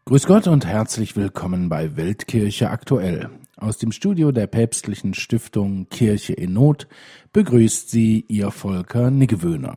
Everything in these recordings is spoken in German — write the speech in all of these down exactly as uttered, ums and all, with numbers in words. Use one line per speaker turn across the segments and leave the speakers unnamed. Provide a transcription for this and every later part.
Grüß Gott und herzlich willkommen bei Weltkirche aktuell. Aus dem Studio der päpstlichen Stiftung Kirche in Not begrüßt Sie Ihr Volker Niggewöhner.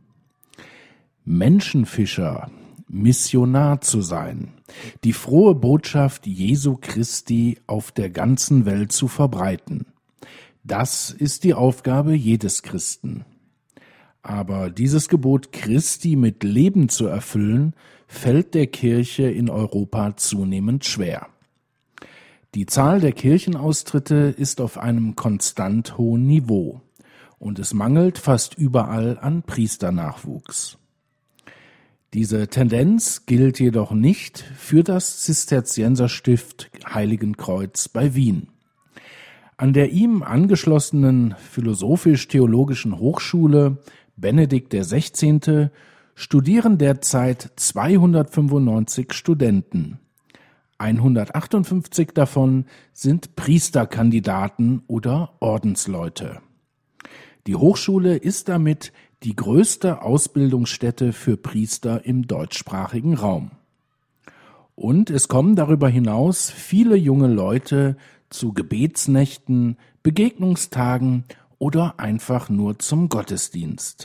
Menschenfischer, Missionar zu sein, die frohe Botschaft Jesu Christi auf der ganzen Welt zu verbreiten. Das ist die Aufgabe jedes Christen. Aber dieses Gebot Christi mit Leben zu erfüllen, fällt der Kirche in Europa zunehmend schwer. Die Zahl der Kirchenaustritte ist auf einem konstant hohen Niveau und es mangelt fast überall an Priesternachwuchs. Diese Tendenz gilt jedoch nicht für das Zisterzienserstift Heiligenkreuz bei Wien. An der ihm angeschlossenen Philosophisch-Theologischen Hochschule Benedikt der Sechzehnte studieren derzeit zweihundertfünfundneunzig Studenten. hundertachtundfünfzig davon sind Priesterkandidaten oder Ordensleute. Die Hochschule ist damit die größte Ausbildungsstätte für Priester im deutschsprachigen Raum. Und es kommen darüber hinaus viele junge Leute zu Gebetsnächten, Begegnungstagen oder einfach nur zum Gottesdienst.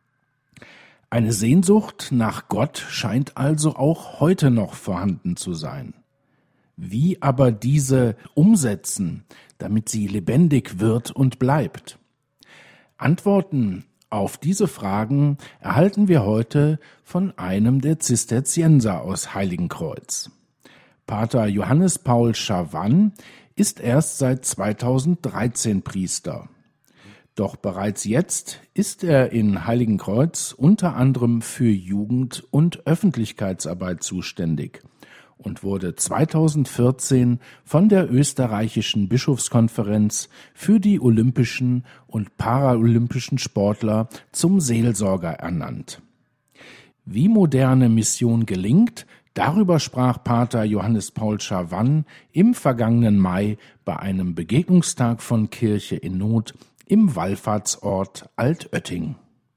Eine Sehnsucht nach Gott scheint also auch heute noch vorhanden zu sein. Wie aber diese umsetzen, damit sie lebendig wird und bleibt? Antworten auf diese Fragen erhalten wir heute von einem der Zisterzienser aus Heiligenkreuz. Pater Johannes Paul Schavann ist erst seit zweitausenddreizehn Priester. Doch bereits jetzt ist er in Heiligenkreuz unter anderem für Jugend- und Öffentlichkeitsarbeit zuständig und wurde zweitausendvierzehn von der österreichischen Bischofskonferenz für die olympischen und paralympischen Sportler zum Seelsorger ernannt. Wie moderne Mission gelingt, darüber sprach Pater Johannes Paul Schavann im vergangenen Mai bei einem Begegnungstag von Kirche in Not im Wallfahrtsort Altötting.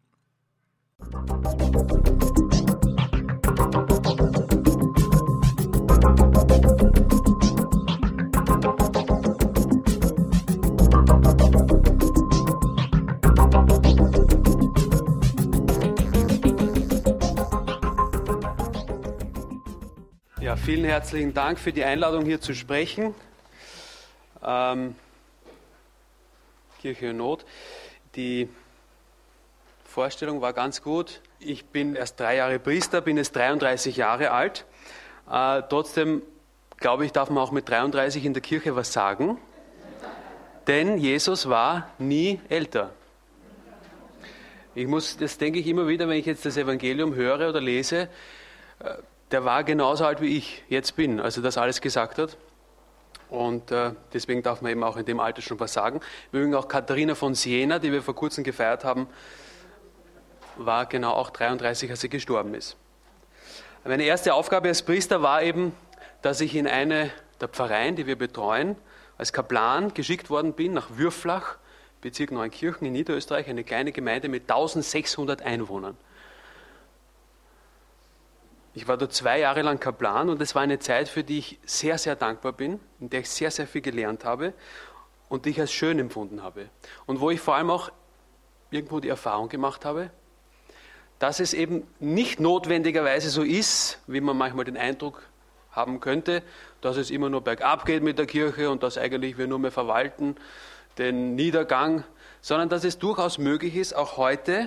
Ja, vielen herzlichen Dank für die Einladung, hier zu sprechen. Ähm, Kirche in Not. Die Vorstellung war ganz gut. Ich bin erst drei Jahre Priester, bin jetzt dreiunddreißig Jahre alt. Äh, trotzdem glaube ich, darf man auch mit dreiunddreißig in der Kirche was sagen. Denn Jesus war nie älter. Ich muss, das denke ich immer wieder, wenn ich jetzt das Evangelium höre oder lese, äh, der war genauso alt wie ich jetzt bin, als er das alles gesagt hat. Und äh, deswegen darf man eben auch in dem Alter schon was sagen. Übrigens auch Katharina von Siena, die wir vor kurzem gefeiert haben, war genau auch dreiunddreißig, als sie gestorben ist. Meine erste Aufgabe als Priester war eben, dass ich in eine der Pfarreien, die wir betreuen, als Kaplan geschickt worden bin nach Würflach, Bezirk Neunkirchen in Niederösterreich, eine kleine Gemeinde mit eintausendsechshundert Einwohnern. Ich war dort zwei Jahre lang Kaplan und es war eine Zeit, für die ich sehr, sehr dankbar bin, in der ich sehr, sehr viel gelernt habe und die ich als schön empfunden habe. Und wo ich vor allem auch irgendwo die Erfahrung gemacht habe, dass es eben nicht notwendigerweise so ist, wie man manchmal den Eindruck haben könnte, dass es immer nur bergab geht mit der Kirche und dass eigentlich wir nur mehr verwalten, den Niedergang, sondern dass es durchaus möglich ist, auch heute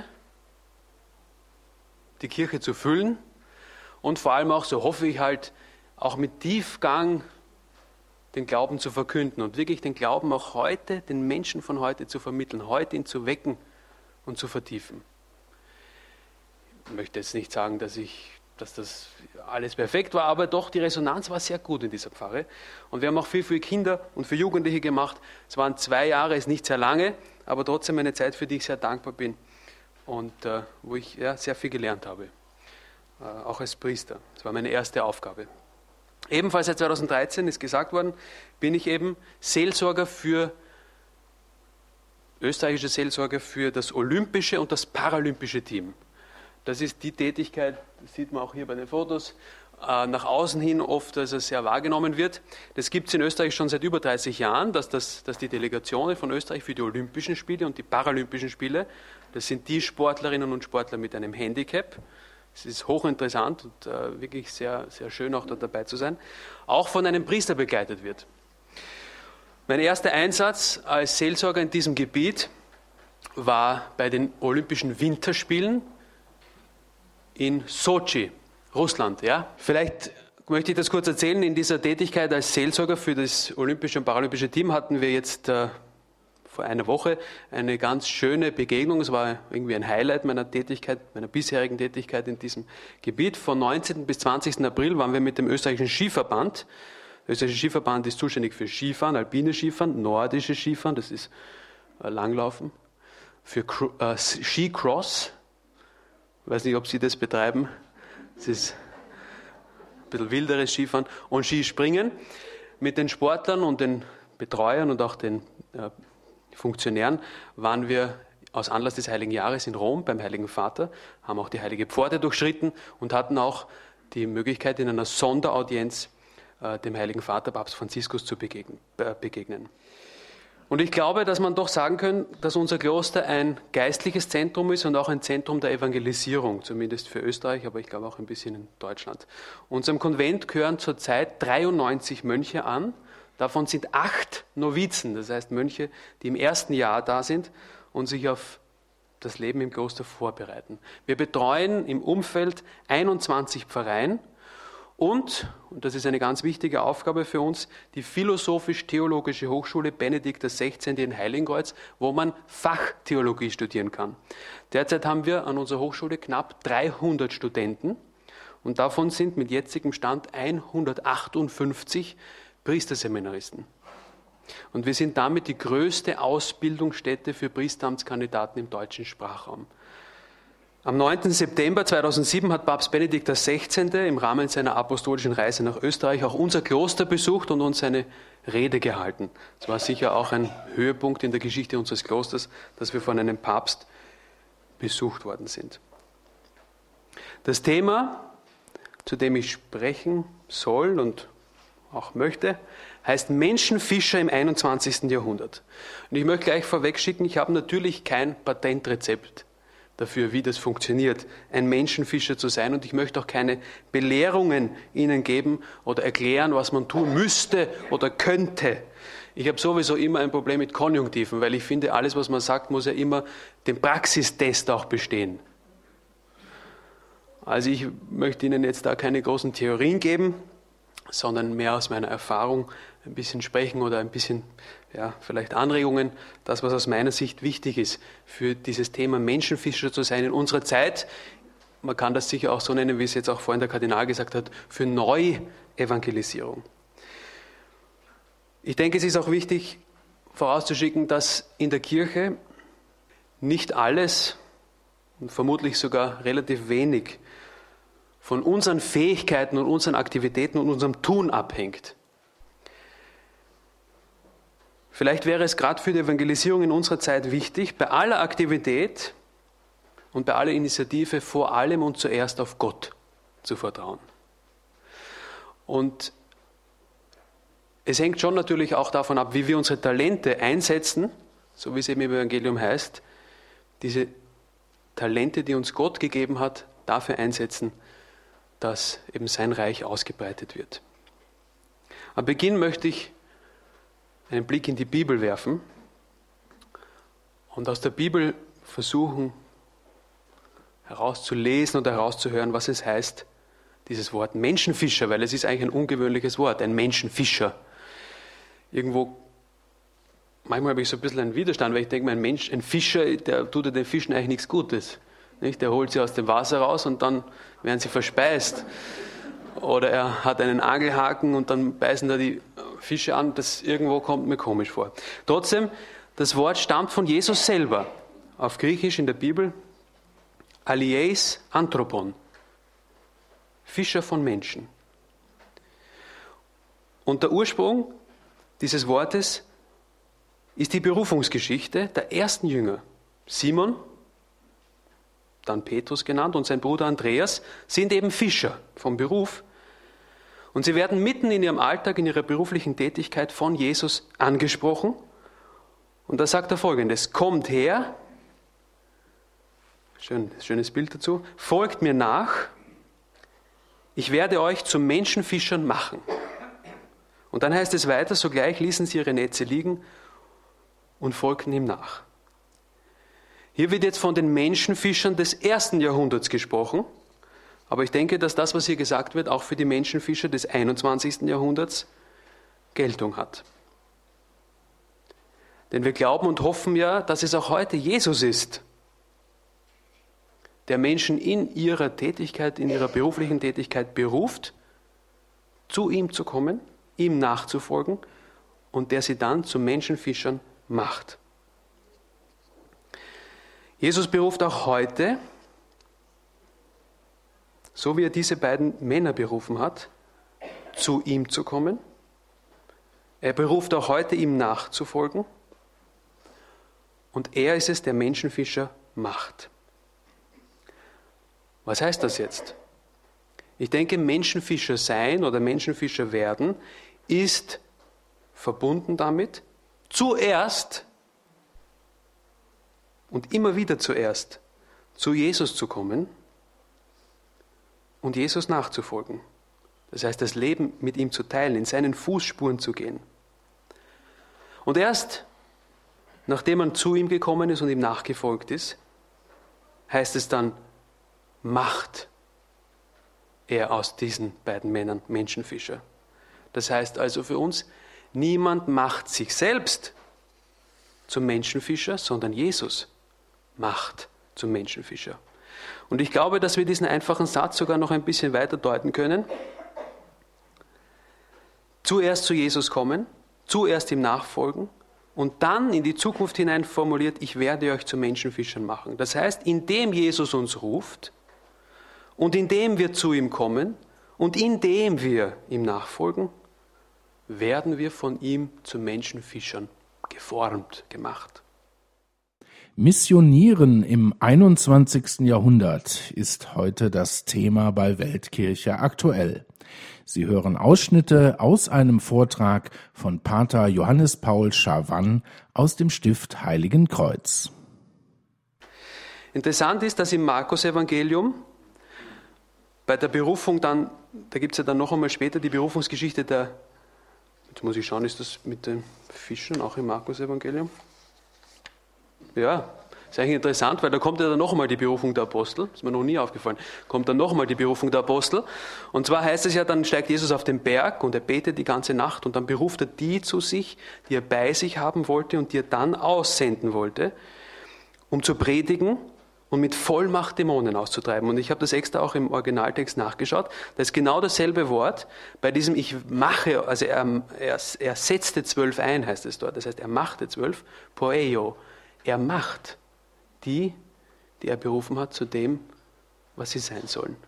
die Kirche zu füllen. Und vor allem auch, so hoffe ich halt, auch mit Tiefgang den Glauben zu verkünden und wirklich den Glauben auch heute, den Menschen von heute zu vermitteln, heute ihn zu wecken und zu vertiefen. Ich möchte jetzt nicht sagen, dass, ich, dass das alles perfekt war, aber doch, die Resonanz war sehr gut in dieser Pfarre. Und wir haben auch viel für Kinder und für Jugendliche gemacht. Es waren zwei Jahre, ist nicht sehr lange, aber trotzdem eine Zeit, für die ich sehr dankbar bin und äh, wo ich ja, sehr viel gelernt habe. Auch als Priester. Das war meine erste Aufgabe. Ebenfalls seit zweitausenddreizehn ist gesagt worden, bin ich eben Seelsorger für, österreichischer Seelsorger für das olympische und das paralympische Team. Das ist die Tätigkeit, das sieht man auch hier bei den Fotos, äh, nach außen hin oft als sehr wahrgenommen wird. Das gibt es in Österreich schon seit über dreißig Jahren, dass, das, dass die Delegationen von Österreich für die Olympischen Spiele und die Paralympischen Spiele, das sind die Sportlerinnen und Sportler mit einem Handicap. Es ist hochinteressant und äh, wirklich sehr, sehr schön, auch dort dabei zu sein, auch von einem Priester begleitet wird. Mein erster Einsatz als Seelsorger in diesem Gebiet war bei den Olympischen Winterspielen in Sotschi, Russland. Ja? Vielleicht möchte ich das kurz erzählen. In dieser Tätigkeit als Seelsorger für das olympische und paralympische Team hatten wir jetzt äh, vor einer Woche eine ganz schöne Begegnung. Es war irgendwie ein Highlight meiner Tätigkeit, meiner bisherigen Tätigkeit in diesem Gebiet. Von neunzehnten bis zwanzigsten April waren wir mit dem österreichischen Skiverband. Der österreichische Skiverband ist zuständig für Skifahren, alpine Skifahren, nordische Skifahren, das ist äh, Langlaufen, für äh, Skicross. Ich weiß nicht, ob Sie das betreiben. Das ist ein bisschen wilderes Skifahren und Skispringen. Mit den Sportlern und den Betreuern und auch den äh, Funktionären waren wir aus Anlass des Heiligen Jahres in Rom beim Heiligen Vater, haben auch die Heilige Pforte durchschritten und hatten auch die Möglichkeit, in einer Sonderaudienz äh, dem Heiligen Vater, Papst Franziskus, zu begegnen, äh, begegnen. Und ich glaube, dass man doch sagen kann, dass unser Kloster ein geistliches Zentrum ist und auch ein Zentrum der Evangelisierung, zumindest für Österreich, aber ich glaube auch ein bisschen in Deutschland. Unserem Konvent gehören zurzeit dreiundneunzig Mönche an. Davon sind acht Novizen, das heißt Mönche, die im ersten Jahr da sind und sich auf das Leben im Kloster vorbereiten. Wir betreuen im Umfeld einundzwanzig Pfarreien und, und das ist eine ganz wichtige Aufgabe für uns, die Philosophisch-Theologische Hochschule Benedikt der Sechzehnte in Heiligenkreuz, wo man Fachtheologie studieren kann. Derzeit haben wir an unserer Hochschule knapp dreihundert Studenten und davon sind mit jetzigem Stand hundertachtundfünfzig Priesterseminaristen. Und wir sind damit die größte Ausbildungsstätte für Priesteramtskandidaten im deutschen Sprachraum. Am neunten September zweitausendsieben hat Papst Benedikt der Sechzehnte im Rahmen seiner apostolischen Reise nach Österreich auch unser Kloster besucht und uns eine Rede gehalten. Es war sicher auch ein Höhepunkt in der Geschichte unseres Klosters, dass wir von einem Papst besucht worden sind. Das Thema, zu dem ich sprechen soll und auch möchte, heißt Menschenfischer im einundzwanzigsten Jahrhundert. Und ich möchte gleich vorweg schicken, ich habe natürlich kein Patentrezept dafür, wie das funktioniert, ein Menschenfischer zu sein. Und ich möchte auch keine Belehrungen Ihnen geben oder erklären, was man tun müsste oder könnte. Ich habe sowieso immer ein Problem mit Konjunktiven, weil ich finde, alles, was man sagt, muss ja immer den Praxistest auch bestehen. Also ich möchte Ihnen jetzt da keine großen Theorien geben, sondern mehr aus meiner Erfahrung ein bisschen sprechen oder ein bisschen, ja, vielleicht Anregungen, das, was aus meiner Sicht wichtig ist, für dieses Thema Menschenfischer zu sein in unserer Zeit. Man kann das sicher auch so nennen, wie es jetzt auch vorhin der Kardinal gesagt hat, für Neuevangelisierung. Ich denke, es ist auch wichtig vorauszuschicken, dass in der Kirche nicht alles und vermutlich sogar relativ wenig von unseren Fähigkeiten und unseren Aktivitäten und unserem Tun abhängt. Vielleicht wäre es gerade für die Evangelisierung in unserer Zeit wichtig, bei aller Aktivität und bei aller Initiative vor allem und zuerst auf Gott zu vertrauen. Und es hängt schon natürlich auch davon ab, wie wir unsere Talente einsetzen, so wie es eben im Evangelium heißt, diese Talente, die uns Gott gegeben hat, dafür einsetzen, dass eben sein Reich ausgebreitet wird. Am Beginn möchte ich einen Blick in die Bibel werfen und aus der Bibel versuchen herauszulesen oder herauszuhören, was es heißt, dieses Wort Menschenfischer, weil es ist eigentlich ein ungewöhnliches Wort, ein Menschenfischer. Irgendwo, manchmal habe ich so ein bisschen einen Widerstand, weil ich denke, ein Mensch, ein Fischer, der tut ja den Fischen eigentlich nichts Gutes. Nicht? Der holt sie aus dem Wasser raus und dann werden sie verspeist. Oder er hat einen Angelhaken und dann beißen da die Fische an. Das irgendwo kommt mir komisch vor. Trotzdem, das Wort stammt von Jesus selber. Auf Griechisch in der Bibel, Alieis Anthropon. Fischer von Menschen. Und der Ursprung dieses Wortes ist die Berufungsgeschichte der ersten Jünger. Simon, dann Petrus genannt, und sein Bruder Andreas sind eben Fischer vom Beruf, Und sie werden mitten in ihrem Alltag, in ihrer beruflichen Tätigkeit von Jesus angesprochen. Und da sagt er Folgendes: Kommt her, schön, schönes Bild dazu, folgt mir nach, ich werde euch zu Menschenfischern machen. Und dann heißt es weiter, sogleich ließen sie ihre Netze liegen und folgten ihm nach. Hier wird jetzt von den Menschenfischern des ersten Jahrhunderts gesprochen, aber ich denke, dass das, was hier gesagt wird, auch für die Menschenfischer des einundzwanzigsten Jahrhunderts Geltung hat. Denn wir glauben und hoffen ja, dass es auch heute Jesus ist, der Menschen in ihrer Tätigkeit, in ihrer beruflichen Tätigkeit beruft, zu ihm zu kommen, ihm nachzufolgen und der sie dann zu Menschenfischern macht. Jesus beruft auch heute, so wie er diese beiden Männer berufen hat, zu ihm zu kommen. Er beruft auch heute, ihm nachzufolgen. Und er ist es, der Menschenfischer macht. Was heißt das jetzt? Ich denke, Menschenfischer sein oder Menschenfischer werden ist verbunden damit, zuerst und immer wieder zuerst zu Jesus zu kommen und Jesus nachzufolgen. Das heißt, das Leben mit ihm zu teilen, in seinen Fußspuren zu gehen. Und erst nachdem man zu ihm gekommen ist und ihm nachgefolgt ist, heißt es dann, macht er aus diesen beiden Männern Menschenfischer. Das heißt also für uns, niemand macht sich selbst zum Menschenfischer, sondern Jesus macht zum Menschenfischer. Und ich glaube, dass wir diesen einfachen Satz sogar noch ein bisschen weiter deuten können. Zuerst zu Jesus kommen, zuerst ihm nachfolgen und dann in die Zukunft hinein formuliert, ich werde euch zu Menschenfischern machen. Das heißt, indem Jesus uns ruft und indem wir zu ihm kommen und indem wir ihm nachfolgen, werden wir von ihm zu Menschenfischern geformt, gemacht.
Missionieren im einundzwanzigsten Jahrhundert ist heute das Thema bei Weltkirche aktuell. Sie hören Ausschnitte aus einem Vortrag von Pater Johannes Paul Schawann aus dem Stift Heiligen Kreuz.
Interessant ist, dass im Markus-Evangelium bei der Berufung dann, da gibt es ja dann noch einmal später die Berufungsgeschichte der, jetzt muss ich schauen, ist das mit den Fischen auch im Markus-Evangelium? Ja, ist eigentlich interessant, weil da kommt ja dann noch einmal die Berufung der Apostel, ist mir noch nie aufgefallen, kommt dann noch einmal die Berufung der Apostel. Und zwar heißt es ja, dann steigt Jesus auf den Berg und er betet die ganze Nacht und dann beruft er die zu sich, die er bei sich haben wollte und die er dann aussenden wollte, um zu predigen und mit Vollmacht Dämonen auszutreiben. Und ich habe das extra auch im Originaltext nachgeschaut. Das ist genau dasselbe Wort. Bei diesem Ich mache, also er, er, er setzte zwölf ein, heißt es dort. Das heißt, er machte zwölf, poeio. Er macht die, die er berufen hat, zu dem, was sie sein sollen.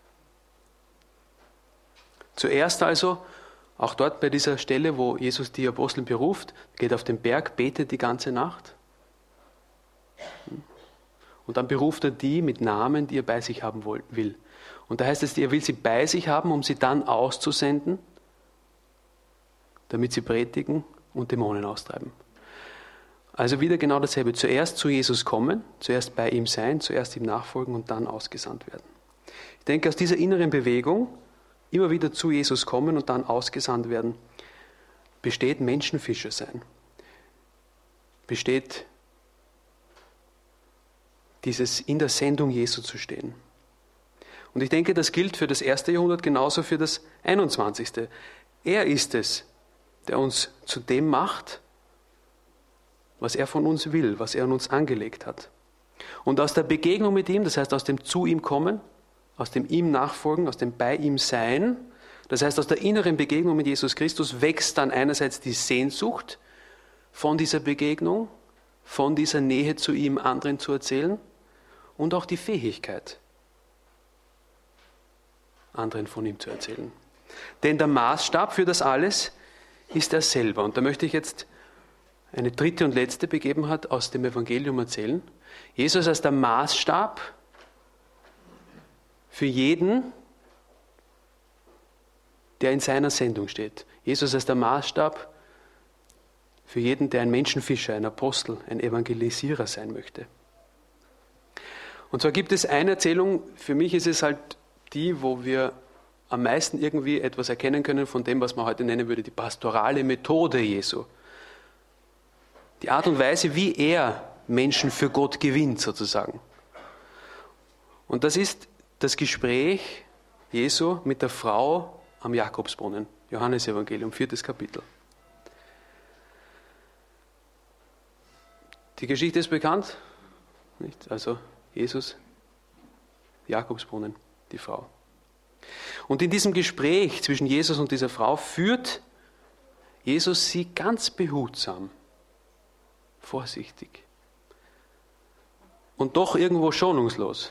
Zuerst also, auch dort bei dieser Stelle, wo Jesus die Apostel beruft, geht auf den Berg, betet die ganze Nacht. Und dann beruft er die mit Namen, die er bei sich haben will. Und da heißt es, er will sie bei sich haben, um sie dann auszusenden, damit sie predigen und Dämonen austreiben. Also wieder genau dasselbe. Zuerst zu Jesus kommen, zuerst bei ihm sein, zuerst ihm nachfolgen und dann ausgesandt werden. Ich denke, aus dieser inneren Bewegung, immer wieder zu Jesus kommen und dann ausgesandt werden, besteht Menschenfischer sein. Besteht dieses in der Sendung Jesu zu stehen. Und ich denke, das gilt für das erste Jahrhundert genauso für das einundzwanzigste. Er ist es, der uns zu dem macht, was er von uns will, was er an uns angelegt hat. Und aus der Begegnung mit ihm, das heißt aus dem zu ihm kommen, aus dem ihm nachfolgen, aus dem bei ihm sein, das heißt aus der inneren Begegnung mit Jesus Christus wächst dann einerseits die Sehnsucht von dieser Begegnung, von dieser Nähe zu ihm anderen zu erzählen und auch die Fähigkeit, anderen von ihm zu erzählen. Denn der Maßstab für das alles ist er selber. Und da möchte ich jetzt eine dritte und letzte Begebenheit aus dem Evangelium erzählen. Jesus als der Maßstab für jeden, der in seiner Sendung steht. Jesus als der Maßstab für jeden, der ein Menschenfischer, ein Apostel, ein Evangelisierer sein möchte. Und zwar gibt es eine Erzählung, für mich ist es halt die, wo wir am meisten irgendwie etwas erkennen können von dem, was man heute nennen würde, die pastorale Methode Jesu. Die Art und Weise, wie er Menschen für Gott gewinnt, sozusagen. Und das ist das Gespräch Jesu mit der Frau am Jakobsbrunnen. Johannesevangelium, viertes Kapitel. Die Geschichte ist bekannt, nicht? Also Jesus, Jakobsbrunnen, die Frau. Und in diesem Gespräch zwischen Jesus und dieser Frau führt Jesus sie ganz behutsam, vorsichtig und doch irgendwo schonungslos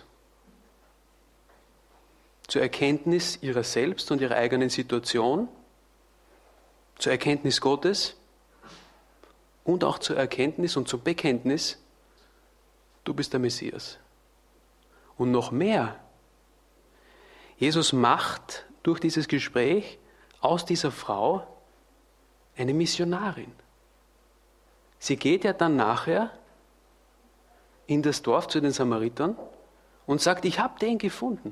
zur Erkenntnis ihrer selbst und ihrer eigenen Situation, zur Erkenntnis Gottes und auch zur Erkenntnis und zum Bekenntnis, du bist der Messias. Und noch mehr, Jesus macht durch dieses Gespräch aus dieser Frau eine Missionarin. Sie geht ja dann nachher in das Dorf zu den Samaritern und sagt, ich habe den gefunden.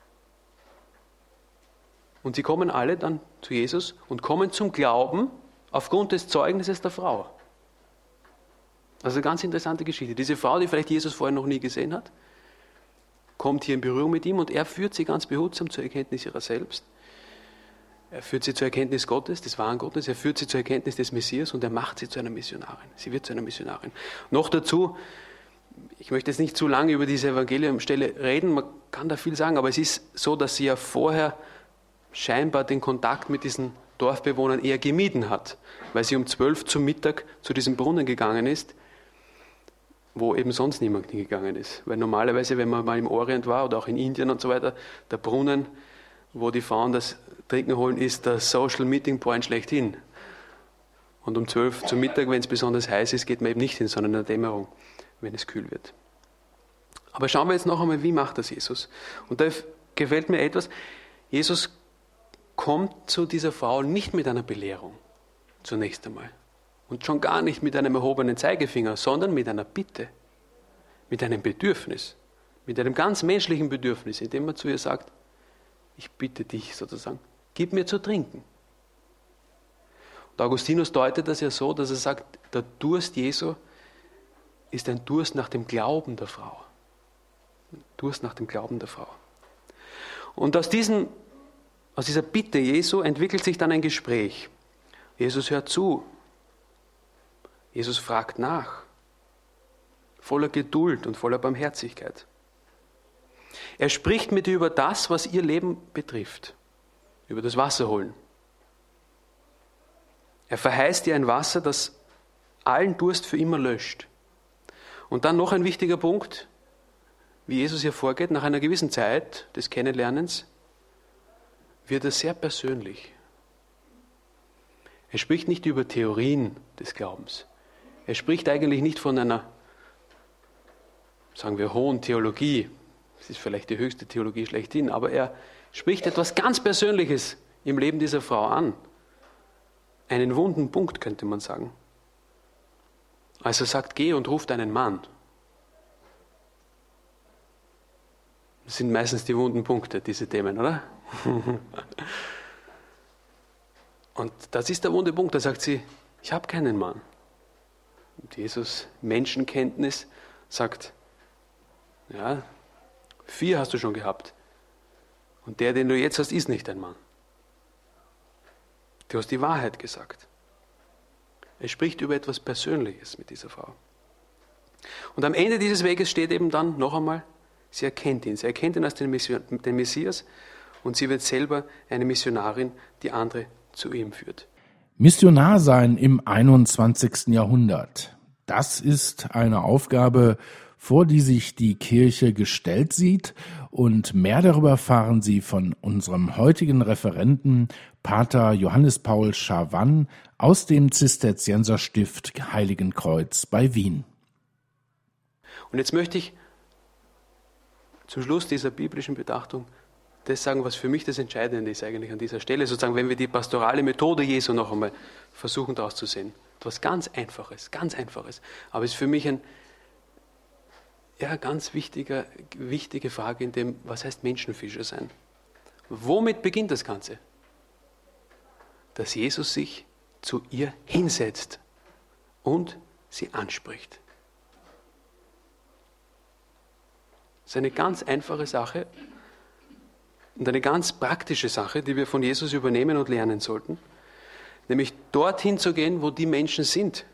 Und sie kommen alle dann zu Jesus und kommen zum Glauben aufgrund des Zeugnisses der Frau. Also eine ganz interessante Geschichte. Diese Frau, die vielleicht Jesus vorher noch nie gesehen hat, kommt hier in Berührung mit ihm und er führt sie ganz behutsam zur Erkenntnis ihrer selbst. Er führt sie zur Erkenntnis Gottes, des wahren Gottes. Er führt sie zur Erkenntnis des Messias und er macht sie zu einer Missionarin. Sie wird zu einer Missionarin. Noch dazu, ich möchte jetzt nicht zu lange über diese Evangeliumstelle reden, man kann da viel sagen, aber es ist so, dass sie ja vorher scheinbar den Kontakt mit diesen Dorfbewohnern eher gemieden hat, weil sie um zwölf zum Mittag zu diesem Brunnen gegangen ist, wo eben sonst niemand hingegangen ist. Weil normalerweise, wenn man mal im Orient war oder auch in Indien und so weiter, der Brunnen, wo die Frauen das Trinken holen, ist der Social Meeting Point schlechthin. Und um zwölf zum Mittag, wenn es besonders heiß ist, geht man eben nicht hin, sondern in der Dämmerung, wenn es kühl wird. Aber schauen wir jetzt noch einmal, wie macht das Jesus? Und da gefällt mir etwas, Jesus kommt zu dieser Frau nicht mit einer Belehrung, zunächst einmal. Und schon gar nicht mit einem erhobenen Zeigefinger, sondern mit einer Bitte, mit einem Bedürfnis, mit einem ganz menschlichen Bedürfnis, indem man zu ihr sagt, ich bitte dich sozusagen, gib mir zu trinken. Und Augustinus deutet das ja so, dass er sagt, der Durst Jesu ist ein Durst nach dem Glauben der Frau. Ein Durst nach dem Glauben der Frau. Und aus, diesen, aus dieser Bitte Jesu entwickelt sich dann ein Gespräch. Jesus hört zu. Jesus fragt nach. Voller Geduld und voller Barmherzigkeit. Er spricht mit ihr über das, was ihr Leben betrifft. Über das Wasserholen. Er verheißt ihr ein Wasser, das allen Durst für immer löscht. Und dann noch ein wichtiger Punkt, wie Jesus hier vorgeht, nach einer gewissen Zeit des Kennenlernens wird er sehr persönlich. Er spricht nicht über Theorien des Glaubens. Er spricht eigentlich nicht von einer, sagen wir, hohen Theologie. Das ist vielleicht die höchste Theologie schlechthin, aber er spricht etwas ganz Persönliches im Leben dieser Frau an. Einen wunden Punkt, könnte man sagen. Als er sagt, geh und ruf deinen Mann. Das sind meistens die wunden Punkte, diese Themen, oder? Und das ist der wunde Punkt, da sagt sie, ich habe keinen Mann. Und Jesus, Menschenkenntnis, sagt, ja, vier hast du schon gehabt. Und der, den du jetzt hast, ist nicht dein Mann. Du hast die Wahrheit gesagt. Er spricht über etwas Persönliches mit dieser Frau. Und am Ende dieses Weges steht eben dann noch einmal, sie erkennt ihn. Sie erkennt ihn als den Messias und sie wird selber eine Missionarin, die andere zu ihm führt.
Missionar sein im einundzwanzigsten Jahrhundert. Das ist eine Aufgabe, vor die sich die Kirche gestellt sieht, und mehr darüber erfahren Sie von unserem heutigen Referenten Pater Johannes Paul Schawann aus dem Zisterzienserstift Heiligenkreuz bei Wien.
Und jetzt möchte ich zum Schluss dieser biblischen Betrachtung das sagen, was für mich das Entscheidende ist eigentlich an dieser Stelle, sozusagen, wenn wir die pastorale Methode Jesu noch einmal versuchen daraus zu sehen. Etwas ganz Einfaches, ganz Einfaches. Aber es ist für mich eine ja, ganz wichtige, wichtige Frage in dem, was heißt Menschenfischer sein? Womit beginnt das Ganze? Dass Jesus sich zu ihr hinsetzt und sie anspricht. Das ist eine ganz einfache Sache und eine ganz praktische Sache, die wir von Jesus übernehmen und lernen sollten, nämlich dorthin zu gehen, wo die Menschen sind,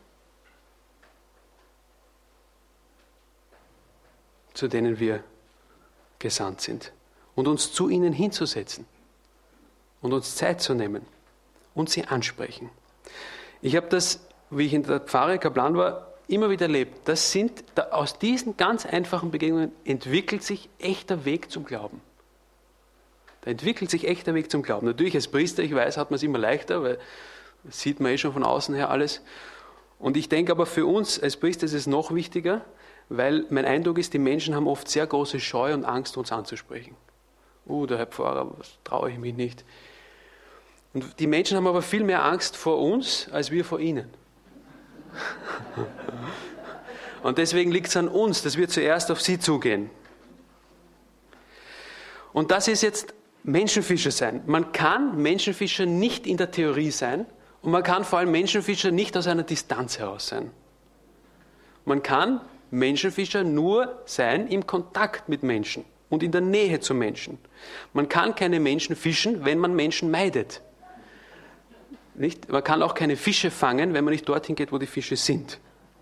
zu denen wir gesandt sind, und uns zu ihnen hinzusetzen und uns Zeit zu nehmen und sie ansprechen. Ich habe das, wie ich in der Pfarre Kaplan war, immer wieder erlebt. Das sind, da, aus diesen ganz einfachen Begegnungen entwickelt sich echter Weg zum Glauben. Da entwickelt sich echter Weg zum Glauben. Natürlich als Priester, ich weiß, hat man es immer leichter, weil das sieht man eh schon von außen her alles. Und ich denke aber für uns als Priester ist es noch wichtiger, weil mein Eindruck ist, die Menschen haben oft sehr große Scheu und Angst, uns anzusprechen. Uh, der Herr Pfarrer, das traue ich mich nicht. Und die Menschen haben aber viel mehr Angst vor uns, als wir vor ihnen. Und deswegen liegt es an uns, dass wir zuerst auf sie zugehen. Und das ist jetzt Menschenfischer sein. Man kann Menschenfischer nicht in der Theorie sein und man kann vor allem Menschenfischer nicht aus einer Distanz heraus sein. Man kann Menschenfischer nur sein im Kontakt mit Menschen und in der Nähe zu Menschen. Man kann keine Menschen fischen, wenn man Menschen meidet. Nicht? Man kann auch keine Fische fangen, wenn man nicht dorthin geht, wo die Fische sind.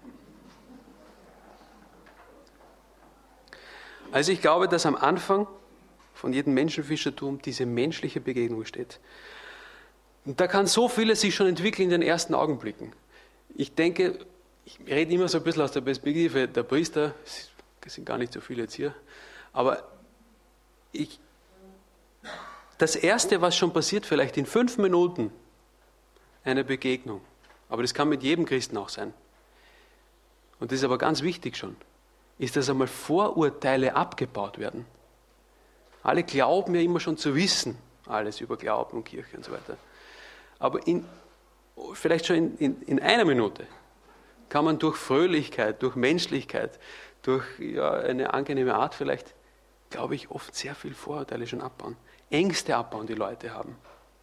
Also ich glaube, dass am Anfang von jedem Menschenfischertum diese menschliche Begegnung steht. Und da kann so vieles sich schon entwickeln in den ersten Augenblicken. Ich denke, ich rede immer so ein bisschen aus der Perspektive der Priester, es sind gar nicht so viele jetzt hier, aber ich, das Erste, was schon passiert, vielleicht in fünf Minuten, eine Begegnung. Aber das kann mit jedem Christen auch sein. Und das ist aber ganz wichtig schon, ist, dass einmal Vorurteile abgebaut werden. Alle glauben ja immer schon zu wissen, alles über Glauben und Kirche und so weiter. Aber in, vielleicht schon in, in, in einer Minute kann man durch Fröhlichkeit, durch Menschlichkeit, durch ja, eine angenehme Art vielleicht, glaube ich, oft sehr viel Vorurteile schon abbauen. Ängste abbauen, die Leute haben.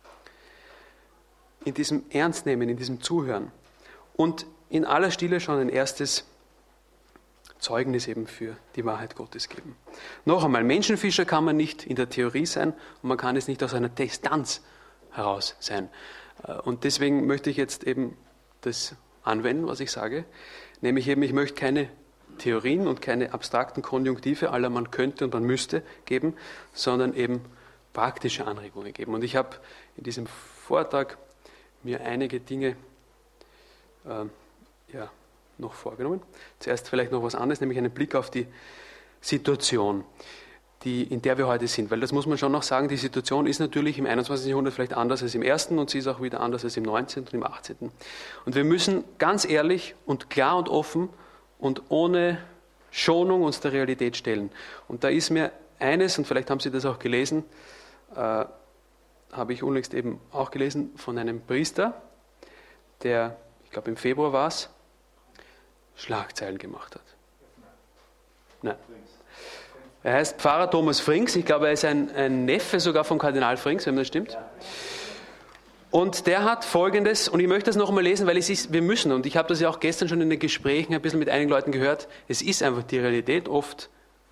In diesem Ernstnehmen, in diesem Zuhören und in aller Stille schon ein erstes Zeugnis eben für die Wahrheit Gottes geben. Noch einmal, Menschenfischer kann man nicht in der Theorie sein und man kann es nicht aus einer Distanz heraus sein. Und deswegen möchte ich jetzt eben das anwenden, was ich sage, nämlich eben, ich möchte keine Theorien und keine abstrakten Konjunktive aller man könnte und man müsste geben, sondern eben praktische Anregungen geben. Und ich habe in diesem Vortrag mir einige Dinge äh, ja, noch vorgenommen. Zuerst vielleicht noch was anderes, nämlich einen Blick auf die Situation, die, in der wir heute sind. Weil das muss man schon noch sagen, die Situation ist natürlich im einundzwanzigsten Jahrhundert vielleicht anders als im ersten und sie ist auch wieder anders als im neunzehnten und im achtzehnten Und wir müssen ganz ehrlich und klar und offen und ohne Schonung uns der Realität stellen. Und da ist mir eines, und vielleicht haben Sie das auch gelesen, äh, habe ich unlängst eben auch gelesen, von einem Priester, der, ich glaube im Februar war es, Schlagzeilen gemacht hat. Nein. Er heißt Pfarrer Thomas Frings, ich glaube, er ist ein, ein Neffe sogar vom Kardinal Frings, wenn das stimmt. Und der hat Folgendes, und ich möchte das noch einmal lesen, weil es ist, wir müssen, und ich habe das ja auch gestern schon in den Gesprächen ein bisschen mit einigen Leuten gehört, es ist einfach die Realität oft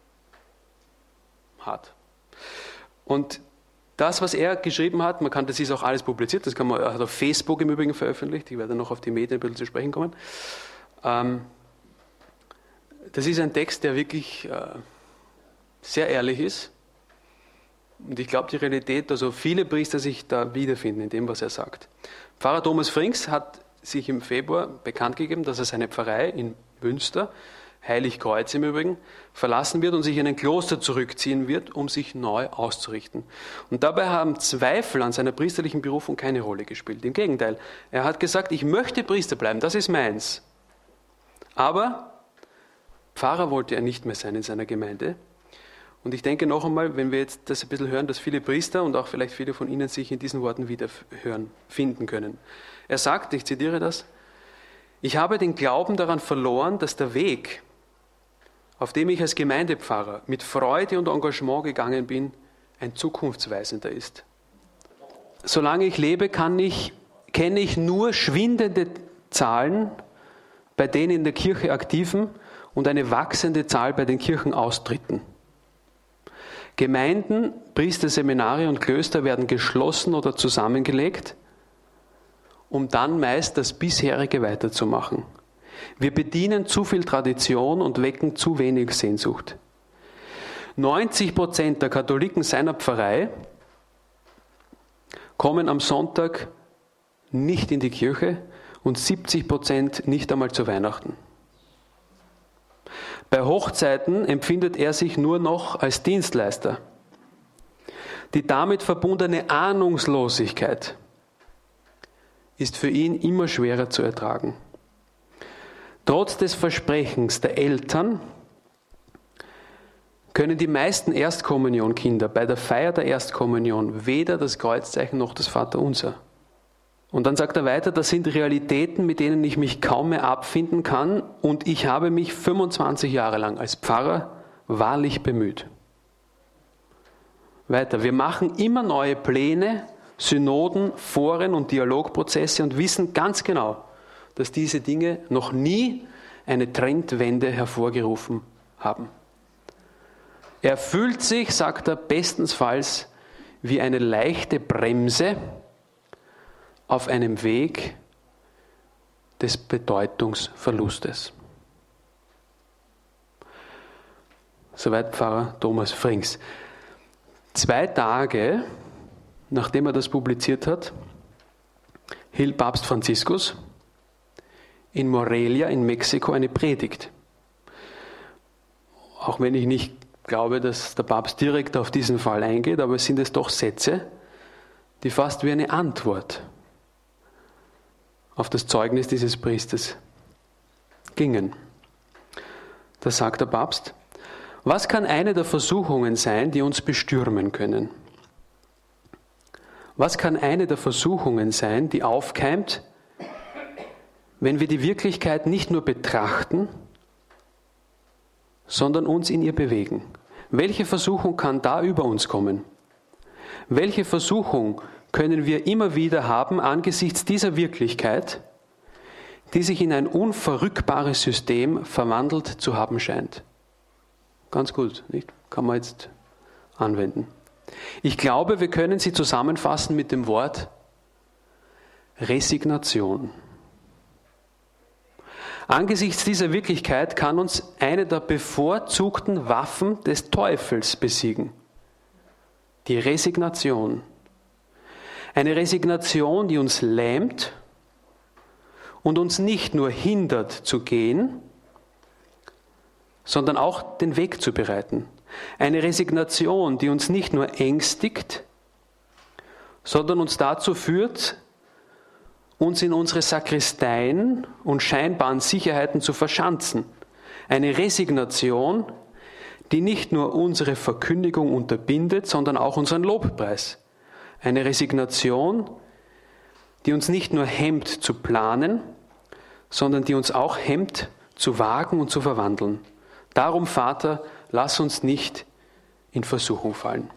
hart. Und das, was er geschrieben hat, man kann, das ist auch alles publiziert, das kann man, er hat auf Facebook im Übrigen veröffentlicht, ich werde noch auf die Medien ein bisschen zu sprechen kommen. Ähm, das ist ein Text, der wirklich äh, sehr ehrlich ist. Und ich glaube, die Realität, also viele Priester sich da wiederfinden in dem, was er sagt. Pfarrer Thomas Frings hat sich im Februar bekannt gegeben, dass er seine Pfarrei in Münster, Heiligkreuz im Übrigen, verlassen wird und sich in ein Kloster zurückziehen wird, um sich neu auszurichten. Und dabei haben Zweifel an seiner priesterlichen Berufung keine Rolle gespielt. Im Gegenteil, er hat gesagt, ich möchte Priester bleiben, das ist meins. Aber Pfarrer wollte er nicht mehr sein in seiner Gemeinde. Und ich denke noch einmal, wenn wir jetzt das ein bisschen hören, dass viele Priester und auch vielleicht viele von Ihnen sich in diesen Worten wieder hören, finden können. Er sagt, ich zitiere das, ich habe den Glauben daran verloren, dass der Weg, auf dem ich als Gemeindepfarrer mit Freude und Engagement gegangen bin, ein zukunftsweisender ist. Solange ich lebe, kann ich, kenne ich nur schwindende Zahlen bei den in der Kirche Aktiven und eine wachsende Zahl bei den Kirchenaustritten. Gemeinden, Priesterseminare und Klöster werden geschlossen oder zusammengelegt, um dann meist das bisherige weiterzumachen. Wir bedienen zu viel Tradition und wecken zu wenig Sehnsucht. neunzig Prozent der Katholiken seiner Pfarrei kommen am Sonntag nicht in die Kirche und siebzig Prozent nicht einmal zu Weihnachten. Bei Hochzeiten empfindet er sich nur noch als Dienstleister. Die damit verbundene Ahnungslosigkeit ist für ihn immer schwerer zu ertragen. Trotz des Versprechens der Eltern können die meisten Erstkommunionkinder bei der Feier der Erstkommunion weder das Kreuzzeichen noch das Vaterunser. Und dann sagt er weiter, das sind Realitäten, mit denen ich mich kaum mehr abfinden kann und ich habe mich fünfundzwanzig Jahre lang als Pfarrer wahrlich bemüht. Weiter, wir machen immer neue Pläne, Synoden, Foren und Dialogprozesse und wissen ganz genau, dass diese Dinge noch nie eine Trendwende hervorgerufen haben. Er fühlt sich, sagt er, bestensfalls wie eine leichte Bremse auf einem Weg des Bedeutungsverlustes. Soweit Pfarrer Thomas Frings. Zwei Tage, nachdem er das publiziert hat, hielt Papst Franziskus in Morelia in Mexiko eine Predigt. Auch wenn ich nicht glaube, dass der Papst direkt auf diesen Fall eingeht, aber es sind es doch Sätze, die fast wie eine Antwort auf das Zeugnis dieses Priesters gingen. Da sagt der Papst, was kann eine der Versuchungen sein, die uns bestürmen können? Was kann eine der Versuchungen sein, die aufkeimt, wenn wir die Wirklichkeit nicht nur betrachten, sondern uns in ihr bewegen? Welche Versuchung kann da über uns kommen? Welche Versuchung können wir immer wieder haben angesichts dieser Wirklichkeit, die sich in ein unverrückbares System verwandelt zu haben scheint? Ganz gut, nicht? Kann man jetzt anwenden. Ich glaube, wir können sie zusammenfassen mit dem Wort Resignation. Angesichts dieser Wirklichkeit kann uns eine der bevorzugten Waffen des Teufels besiegen. Die Resignation. Eine Resignation, die uns lähmt und uns nicht nur hindert zu gehen, sondern auch den Weg zu bereiten. Eine Resignation, die uns nicht nur ängstigt, sondern uns dazu führt, uns in unsere Sakristeien und scheinbaren Sicherheiten zu verschanzen. Eine Resignation, die nicht nur unsere Verkündigung unterbindet, sondern auch unseren Lobpreis. Eine Resignation, die uns nicht nur hemmt zu planen, sondern die uns auch hemmt zu wagen und zu verwandeln. Darum, Vater, lass uns nicht in Versuchung fallen.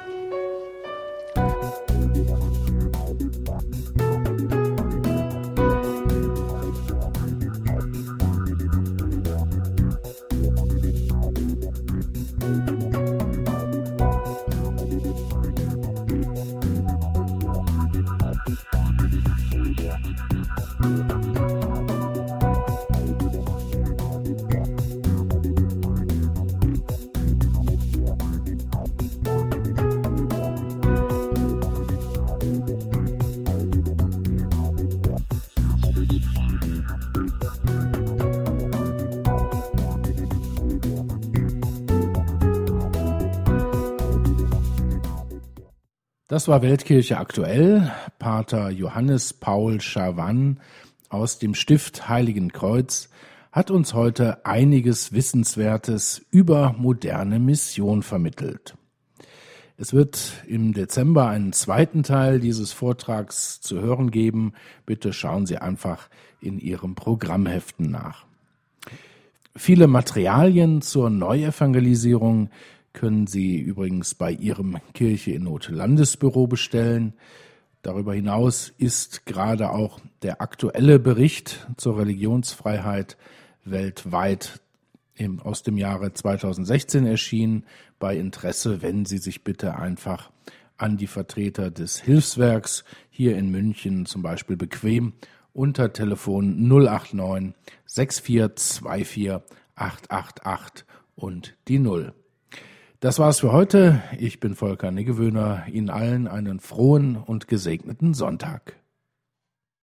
Das war Weltkirche aktuell. Pater Johannes Paul Schawan aus dem Stift Heiligenkreuz hat uns heute einiges Wissenswertes über moderne Mission vermittelt. Es wird im Dezember einen zweiten Teil dieses Vortrags zu hören geben. Bitte schauen Sie einfach in Ihren Programmheften nach. Viele Materialien zur Neuevangelisierung können Sie übrigens bei Ihrem Kirche in Not Landesbüro bestellen. Darüber hinaus ist gerade auch der aktuelle Bericht zur Religionsfreiheit weltweit im, aus dem Jahre zweitausendsechzehn erschienen. Bei Interesse wenden Sie sich bitte einfach an die Vertreter des Hilfswerks hier in München, zum Beispiel bequem unter Telefon null acht neun sechs vier zwei vier acht acht acht und die null. Das war's für heute. Ich bin Volker Niggewöhner. Ihnen allen einen frohen und gesegneten Sonntag.